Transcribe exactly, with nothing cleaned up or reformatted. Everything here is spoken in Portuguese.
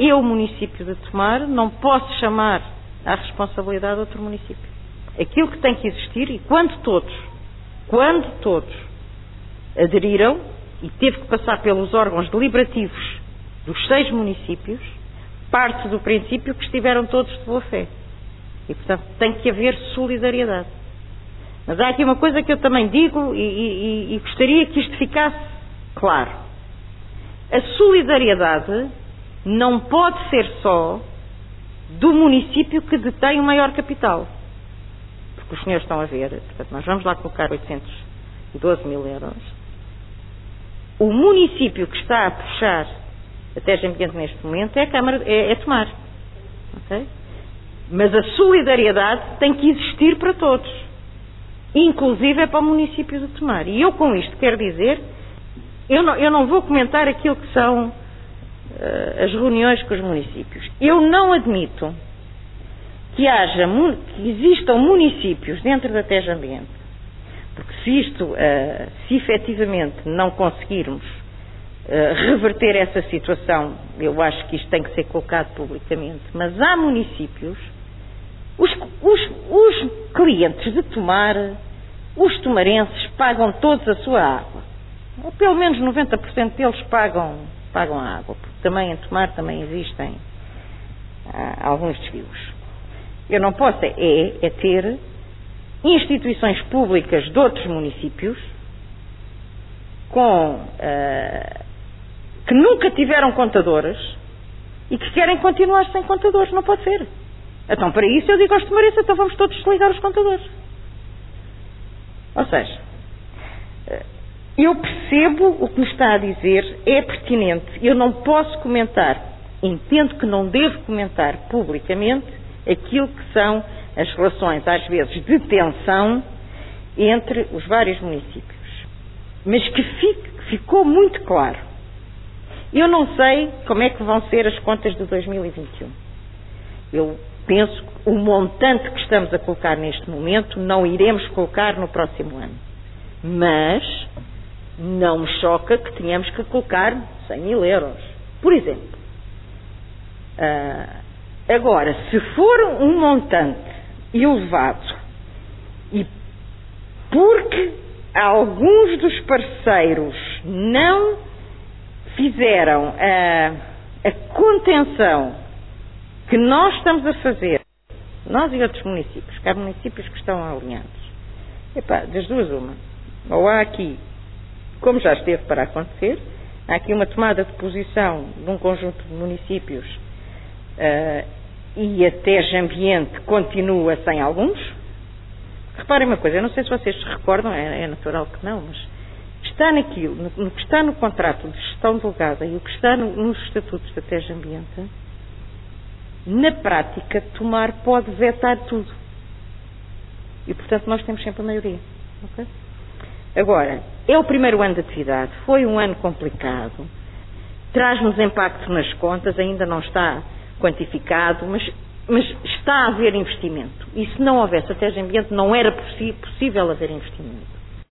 eu, município de Tomar, não posso chamar à responsabilidade outro município. Aquilo que tem que existir, e quando todos, quando todos aderiram, e teve que passar pelos órgãos deliberativos dos seis municípios, parte do princípio que estiveram todos de boa fé. E, portanto, tem que haver solidariedade. Mas há aqui uma coisa que eu também digo e, e, e gostaria que isto ficasse claro. A solidariedade não pode ser só do município que detém o maior capital. Porque os senhores estão a ver, portanto, nós vamos lá colocar oitocentos e doze mil euros. O município que está a puxar a Tejo Ambiente neste momento é a Câmara, é, é Tomar. Okay? Mas a solidariedade tem que existir para todos. Inclusive é para o município de Tomar. E eu com isto quero dizer, eu não, eu não vou comentar aquilo que são uh, as reuniões com os municípios. Eu não admito que haja, que existam municípios dentro da Tejo Ambiente. Porque se isto, uh, se efetivamente não conseguirmos uh, reverter essa situação, eu acho que isto tem que ser colocado publicamente, mas há municípios, os, os, os clientes de Tomar, os tomarenses pagam todos a sua água. Ou pelo menos noventa por cento deles pagam, pagam a água, porque também em Tomar também existem uh, alguns desvios. Eu não posso é, é ter instituições públicas de outros municípios com, uh, que nunca tiveram contadores e que querem continuar sem contadores. Não pode ser. Então, para isso, eu digo aos tomarenses, então vamos todos desligar os contadores. Ou seja, eu percebo o que me está a dizer, é pertinente. Eu não posso comentar, entendo que não devo comentar publicamente aquilo que são as relações, às vezes, de tensão entre os vários municípios. Mas que fique, ficou muito claro. Eu não sei como é que vão ser as contas de dois mil e vinte e um. Eu penso que o montante que estamos a colocar neste momento não iremos colocar no próximo ano. Mas não me choca que tenhamos que colocar cem mil euros. Por exemplo. Uh, agora, se for um montante elevado e porque alguns dos parceiros não fizeram a, a contenção que nós estamos a fazer, nós e outros municípios, que há municípios que estão alinhados, epá, das duas uma, ou há aqui, como já esteve para acontecer, há aqui uma tomada de posição de um conjunto de municípios uh, e a Tejo Ambiente continua sem alguns. Reparem uma coisa, eu não sei se vocês se recordam, é, é natural que não, mas está naquilo, no, no que está no contrato de gestão delegada e o que está no, nos estatutos da Tejo Ambiente, na prática, Tomar pode vetar tudo. E, portanto, nós temos sempre a maioria. Okay? Agora, é o primeiro ano de atividade, foi um ano complicado, traz-nos impacto nas contas, ainda não está quantificado, mas, mas está a haver investimento. E se não houvesse a Tejo Ambiente, não era possi- possível haver investimento.